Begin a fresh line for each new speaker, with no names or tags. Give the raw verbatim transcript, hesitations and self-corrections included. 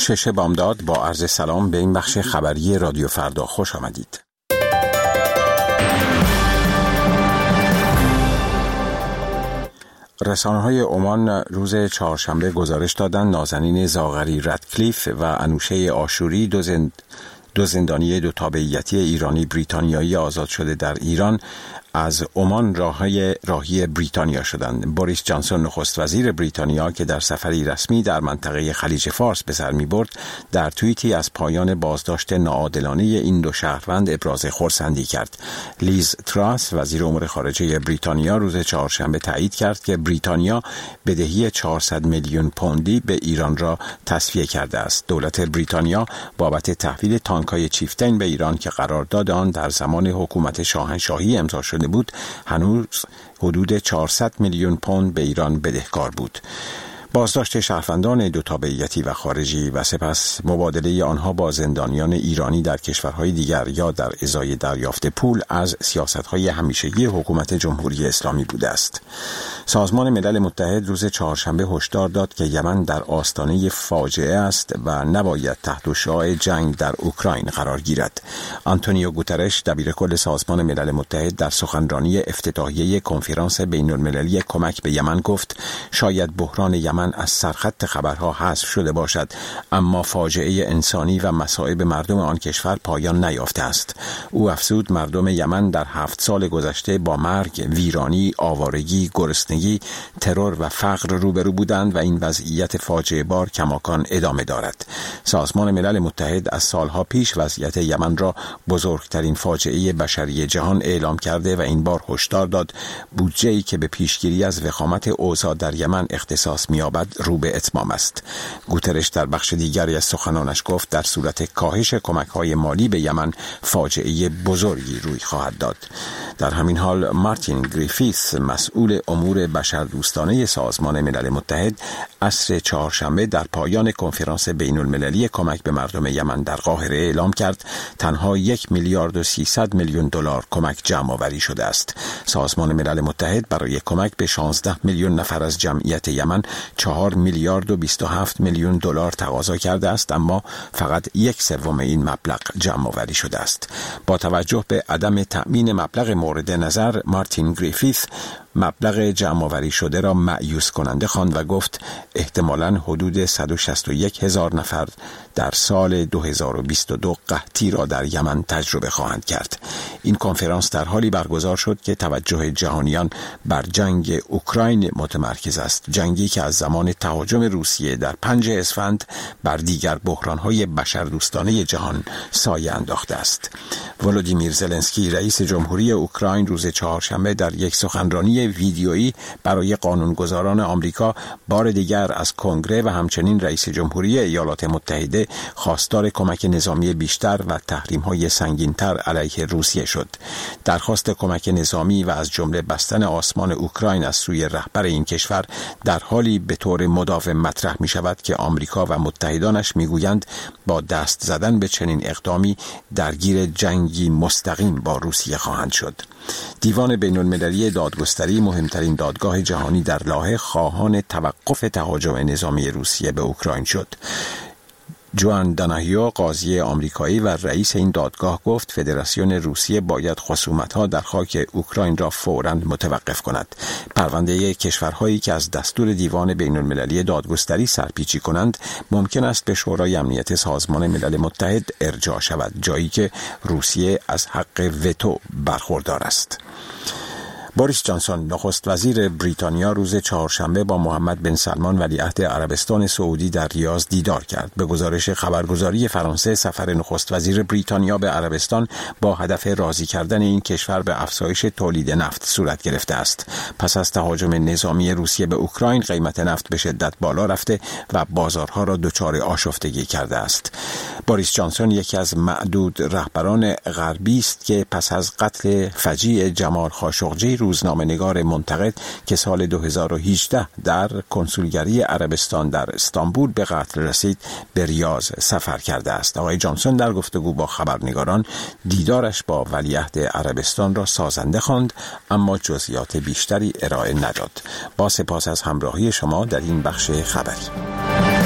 شش بامداد با عرض سلام به این بخش خبری رادیو فردا خوش آمدید. رسانه‌های عمان روز چهارشنبه گزارش دادند نازنین زاغری رادکلیف و انوشه آشوری دو زند دو زندانی دو تابعیتی ایرانی بریتانیایی آزاد شده در ایران از عمان راهی راهی بریتانیا شدند. بوریس جانسون نخست وزیر بریتانیا که در سفری رسمی در منطقه خلیج فارس به سر می‌برد در توییتی از پایان بازداشت ناعادلانه این دو شهروند ابراز خرسندی کرد. لیز تراس وزیر امور خارجه بریتانیا روز چهارشنبه تایید کرد که بریتانیا بدهی چهارصد میلیون پوندی به ایران را تصفیه کرده است. دولت بریتانیا بابت تحویل تانک‌های چیفتین به ایران که قرارداد آن در زمان حکومت شاهنشاهی امضا شده بود هنوز حدود چهارصد میلیون پوند به ایران بدهکار بود. بازداشت شهروندان دو تابعیتی و خارجی و سپس مبادله آنها با زندانیان ایرانی در کشورهای دیگر یا در ازای دریافت پول از سیاست‌های همیشگی حکومت جمهوری اسلامی بوده است. سازمان ملل متحد روز چهارشنبه هشدار داد که یمن در آستانه فاجعه است و نباید تحت شعاع جنگ در اوکراین قرار گیرد. آنتونیو گوترش دبیرکل سازمان ملل متحد در سخنرانی افتتاحیه کنفرانس بین‌المللی کمک به یمن گفت شاید بحران یمن از سرخط خبرها حذف شده باشد، اما فاجعه انسانی و مصائب مردم آن کشور پایان نیافته است. او افزود مردم یمن در هفت سال گذشته با مرگ، ویرانی، آوارگی، گرسنگی، ترور و فقر روبرو بودند و این وضعیت فاجعه بار کماکان ادامه دارد. سازمان ملل متحد از سالها پیش وضعیت یمن را بزرگترین فاجعه بشری جهان اعلام کرده و این بار هشدار داد بودجه‌ای که به پیشگیری از وخامت اوضاع در یمن اختصاص می‌یابد رو به اتمام است. گوترش در بخش دیگری از سخنانش گفت در صورت کاهش کمک‌های مالی به یمن فاجعه بزرگی روی خواهد داد. در همین حال مارتین گریفیث مسئول امور بشردوستانه سازمان ملل متحد عصر چهارشنبه در پایان کنفرانس بین‌المللی کمک به مردم یمن در قاهره اعلام کرد تنها یک میلیارد و سیصد میلیون دلار کمک جمع آوری شده است. سازمان ملل متحد برای کمک به شانزده میلیون نفر از جمعیت یمن چهار میلیارد و بیست و هفت میلیون دلار تقاضا کرده است، اما فقط یک سوم این مبلغ جمع آوری شده است. با توجه به عدم تأمین مبلغ مورد نظر، مارتین گریفیث مبلغ جمع آوری شده را مایوس کننده خواند و گفت احتمالاً حدود صد و شصت و یک هزار نفر در سال دو هزار و بیست و دو قحطی را در یمن تجربه خواهند کرد. این کنفرانس در حالی برگزار شد که توجه جهانیان بر جنگ اوکراین متمرکز است، جنگی که از زمان تهاجم روسیه در پنج اسفند بر دیگر بحران‌های بشردوستانه جهان سایه انداخته است. ولودیمیر زلنسکی رئیس جمهوری اوکراین روز چهارشنبه در یک سخنرانی ویدیویی برای قانونگذاران آمریکا بار دیگر از کنگره و همچنین رئیس جمهوری ایالات متحده خواستار کمک نظامی بیشتر و تحریم‌های سنگین‌تر علیه روسیه شد. درخواست کمک نظامی و از جمله بستن آسمان اوکراین از سوی رهبر این کشور در حالی به طور مداوم مطرح می شود که آمریکا و متحدانش می گویند با دست زدن به چنین اقدامی درگیر جنگی مستقیم با روسیه خواهند شد. دیوان بین‌المللی دادگستری مهمترین دادگاه جهانی در لاهه خواهان توقف تهاجم نظامی روسیه به اوکراین شد. جوان داناهیو قاضی آمریکایی و رئیس این دادگاه گفت فدراسیون روسیه باید خصومت‌ها در خاک اوکراین را فوراً متوقف کند. پرونده کشورهایی که از دستور دیوان بین‌المللی دادگستری سرپیچی کنند ممکن است به شورای امنیت سازمان ملل متحد ارجاع شود، جایی که روسیه از حق وتو برخوردار است. بوریس جانسون نخست وزیر بریتانیا روز چهارشنبه با محمد بن سلمان ولیعهد عربستان سعودی در ریاض دیدار کرد. به گزارش خبرگزاری فرانسه سفر نخست وزیر بریتانیا به عربستان با هدف راضی کردن این کشور به افزایش تولید نفت صورت گرفته است. پس از تهاجم نظامی روسیه به اوکراین قیمت نفت به شدت بالا رفته و بازارها را دچار آشفتگی کرده است. بوریس جانسون یکی از معدود رهبران غربی است که پس از قتل فجیع جمال خاشقجی روزنامه‌نگار منتقد که سال دو هزار و هجده در کنسولگری عربستان در استانبول به قتل رسید به ریاض سفر کرده است. آقای جانسون در گفتگو با خبرنگاران دیدارش با ولیعهد عربستان را سازنده خواند، اما جزئیات بیشتری ارائه نداد. با سپاس از همراهی شما در این بخش خبری.